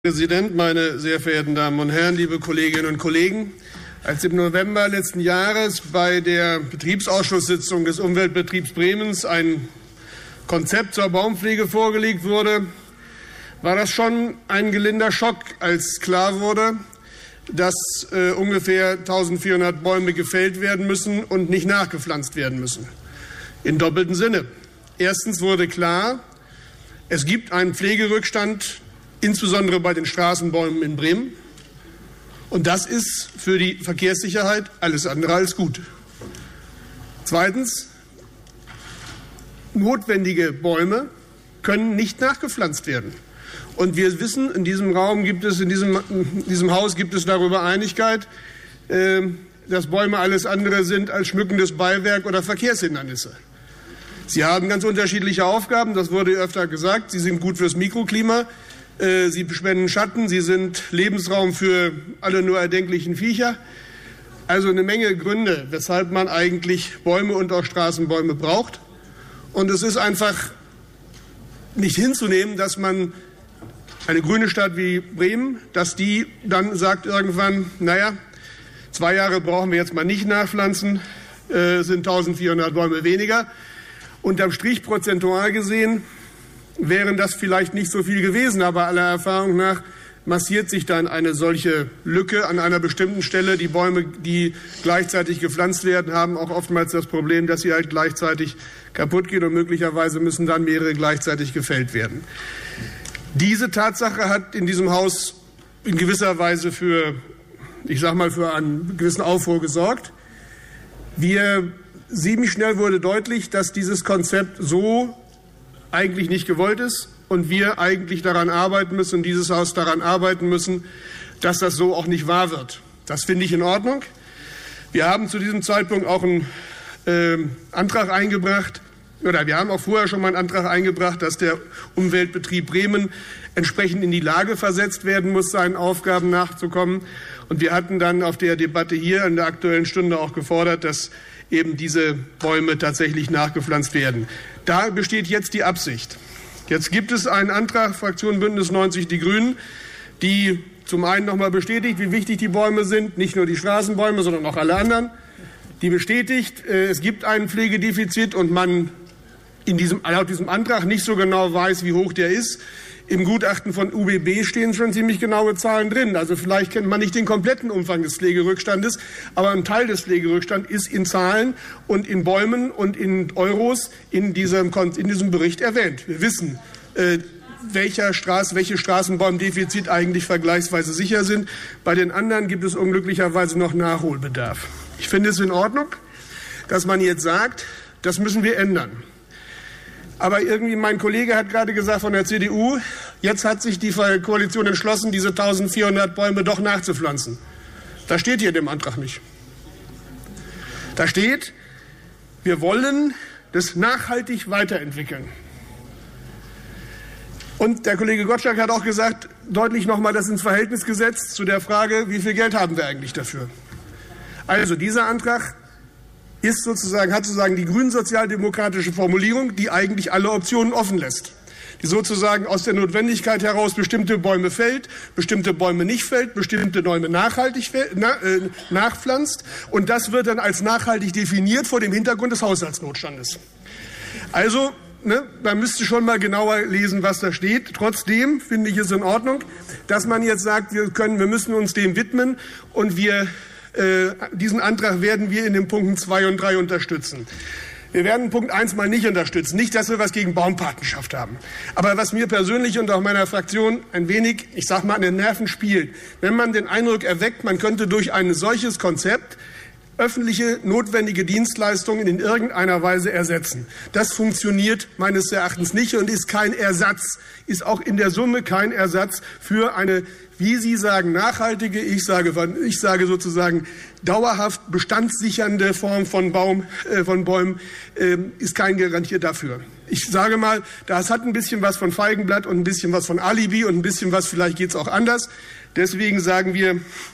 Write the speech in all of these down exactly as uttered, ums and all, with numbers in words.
Herr Präsident, meine sehr verehrten Damen und Herren, liebe Kolleginnen und Kollegen! Als im November letzten Jahres bei der Betriebsausschusssitzung des Umweltbetriebs Bremens ein Konzept zur Baumpflege vorgelegt wurde, war das schon ein gelinder Schock, als klar wurde, dass äh, ungefähr eintausendvierhundert Bäume gefällt werden müssen und nicht nachgepflanzt werden müssen. In doppeltem Sinne. Erstens wurde klar, es gibt einen Pflegerückstand, insbesondere bei den Straßenbäumen in Bremen. Und das ist für die Verkehrssicherheit alles andere als gut. Zweitens, notwendige Bäume können nicht nachgepflanzt werden. Und wir wissen, in diesem Raum gibt es, in diesem, in diesem Haus gibt es darüber Einigkeit, äh, dass Bäume alles andere sind als schmückendes Beiwerk oder Verkehrshindernisse. Sie haben ganz unterschiedliche Aufgaben, das wurde öfter gesagt. Sie sind gut fürs Mikroklima. Sie spenden Schatten, sie sind Lebensraum für alle nur erdenklichen Viecher. Also eine Menge Gründe, weshalb man eigentlich Bäume und auch Straßenbäume braucht. Und es ist einfach nicht hinzunehmen, dass man eine grüne Stadt wie Bremen, dass die dann sagt irgendwann, naja, zwei Jahre brauchen wir jetzt mal nicht nachpflanzen, äh, sind eintausendvierhundert Bäume weniger. Unterm Strich prozentual gesehen wären das vielleicht nicht so viel gewesen, aber aller Erfahrung nach massiert sich dann eine solche Lücke an einer bestimmten Stelle. Die Bäume, die gleichzeitig gepflanzt werden, haben auch oftmals das Problem, dass sie halt gleichzeitig kaputt gehen und möglicherweise müssen dann mehrere gleichzeitig gefällt werden. Diese Tatsache hat in diesem Haus in gewisser Weise für, ich sag mal, für einen gewissen Aufruhr gesorgt. Wir, ziemlich schnell wurde deutlich, dass dieses Konzept so eigentlich nicht gewollt ist und wir eigentlich daran arbeiten müssen, dieses Haus daran arbeiten müssen, dass das so auch nicht wahr wird. Das finde ich in Ordnung. Wir haben zu diesem Zeitpunkt auch einen äh, Antrag eingebracht, oder wir haben auch vorher schon mal einen Antrag eingebracht, dass der Umweltbetrieb Bremen entsprechend in die Lage versetzt werden muss, seinen Aufgaben nachzukommen. Und wir hatten dann auf der Debatte hier in der Aktuellen Stunde auch gefordert, dass eben diese Bäume tatsächlich nachgepflanzt werden. Da besteht jetzt die Absicht. Jetzt gibt es einen Antrag, Fraktion Bündnis neunzig Die Grünen, die zum einen noch mal bestätigt, wie wichtig die Bäume sind, nicht nur die Straßenbäume, sondern auch alle anderen. Die bestätigt, es gibt ein Pflegedefizit und man in diesem, laut diesem Antrag nicht so genau weiß, wie hoch der ist. Im Gutachten von U B B stehen schon ziemlich genaue Zahlen drin. Also vielleicht kennt man nicht den kompletten Umfang des Pflegerückstandes, aber ein Teil des Pflegerückstands ist in Zahlen und in Bäumen und in Euros in diesem, in diesem Bericht erwähnt. Wir wissen, äh, welcher Straße, welche Straßenbaumdefizit eigentlich vergleichsweise sicher sind. Bei den anderen gibt es unglücklicherweise noch Nachholbedarf. Ich finde es in Ordnung, dass man jetzt sagt, das müssen wir ändern. Aber irgendwie, mein Kollege hat gerade gesagt von der C D U, jetzt hat sich die Koalition entschlossen, diese eintausendvierhundert Bäume doch nachzupflanzen. Das steht hier in dem Antrag nicht. Da steht, wir wollen das nachhaltig weiterentwickeln. Und der Kollege Gottschalk hat auch gesagt, deutlich nochmal das ins Verhältnis gesetzt zu der Frage, wie viel Geld haben wir eigentlich dafür. Also dieser Antrag ist sozusagen, hat sozusagen die grün-sozialdemokratische Formulierung, die eigentlich alle Optionen offen lässt. Die sozusagen aus der Notwendigkeit heraus bestimmte Bäume fällt, bestimmte Bäume nicht fällt, bestimmte Bäume nachhaltig na, äh, nachpflanzt. Und das wird dann als nachhaltig definiert vor dem Hintergrund des Haushaltsnotstandes. Also, ne, man müsste schon mal genauer lesen, was da steht. Trotzdem finde ich es in Ordnung, dass man jetzt sagt, wir können, wir müssen uns dem widmen und wir Äh, diesen Antrag werden wir in den Punkten zwei und drei unterstützen. Wir werden Punkt eins mal nicht unterstützen. Nicht, dass wir was gegen Baumpatenschaft haben. Aber was mir persönlich und auch meiner Fraktion ein wenig, ich sag mal, an den Nerven spielt, wenn man den Eindruck erweckt, man könnte durch ein solches Konzept öffentliche notwendige Dienstleistungen in irgendeiner Weise ersetzen. Das funktioniert meines Erachtens nicht und ist kein Ersatz, ist auch in der Summe kein Ersatz für eine, wie Sie sagen, nachhaltige, ich sage, ich sage sozusagen dauerhaft bestandssichernde Form von, Baum, äh, von Bäumen, äh, ist kein Garantie dafür. Ich sage mal, das hat ein bisschen was von Feigenblatt und ein bisschen was von Alibi und ein bisschen was, vielleicht geht es auch anders. Deswegen sagen wir,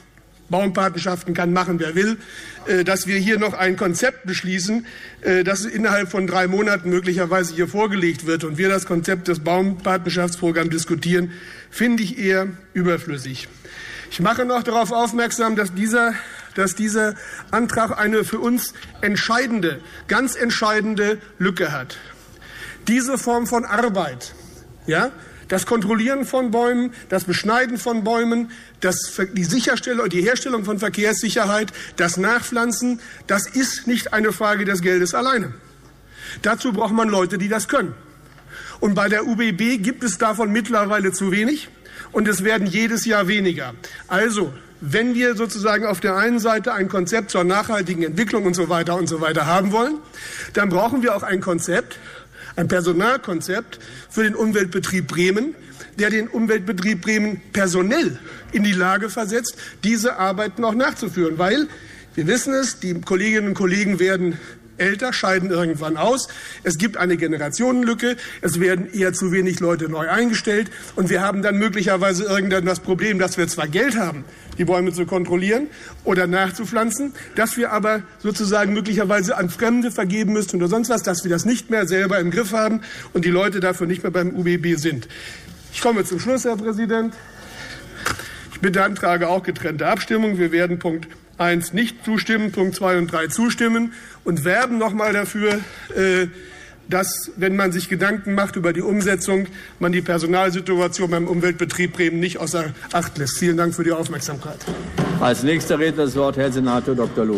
Baumpatenschaften kann machen, wer will, dass wir hier noch ein Konzept beschließen, das innerhalb von drei Monaten möglicherweise hier vorgelegt wird und wir das Konzept des Baumpatenschaftsprogramms diskutieren, finde ich eher überflüssig. Ich mache noch darauf aufmerksam, dass dieser, dass dieser Antrag eine für uns entscheidende, ganz entscheidende Lücke hat. Diese Form von Arbeit, ja, das Kontrollieren von Bäumen, das Beschneiden von Bäumen, das, die Sicherstellung, die Herstellung von Verkehrssicherheit, das Nachpflanzen, das ist nicht eine Frage des Geldes alleine. Dazu braucht man Leute, die das können. Und bei der U B B gibt es davon mittlerweile zu wenig und es werden jedes Jahr weniger. Also, wenn wir sozusagen auf der einen Seite ein Konzept zur nachhaltigen Entwicklung und so weiter und so weiter haben wollen, dann brauchen wir auch ein Konzept, ein Personalkonzept für den Umweltbetrieb Bremen, der den Umweltbetrieb Bremen personell in die Lage versetzt, diese Arbeiten auch nachzuführen. Weil, wir wissen es, die Kolleginnen und Kollegen werden älter, scheiden irgendwann aus. Es gibt eine Generationenlücke. Es werden eher zu wenig Leute neu eingestellt. Und wir haben dann möglicherweise irgendwann das Problem, dass wir zwar Geld haben, die Bäume zu kontrollieren oder nachzupflanzen, dass wir aber sozusagen möglicherweise an Fremde vergeben müssen oder sonst was, dass wir das nicht mehr selber im Griff haben und die Leute dafür nicht mehr beim U B B sind. Ich komme zum Schluss, Herr Präsident. Ich beantrage auch getrennte Abstimmung. Wir werden Punkt eins nicht zustimmen, Punkt zwei und drei zustimmen und werben noch mal dafür, dass, wenn man sich Gedanken macht über die Umsetzung, man die Personalsituation beim Umweltbetrieb Bremen nicht außer Acht lässt. Vielen Dank für die Aufmerksamkeit. Als nächster Redner das Wort Herr Senator Doktor Loh.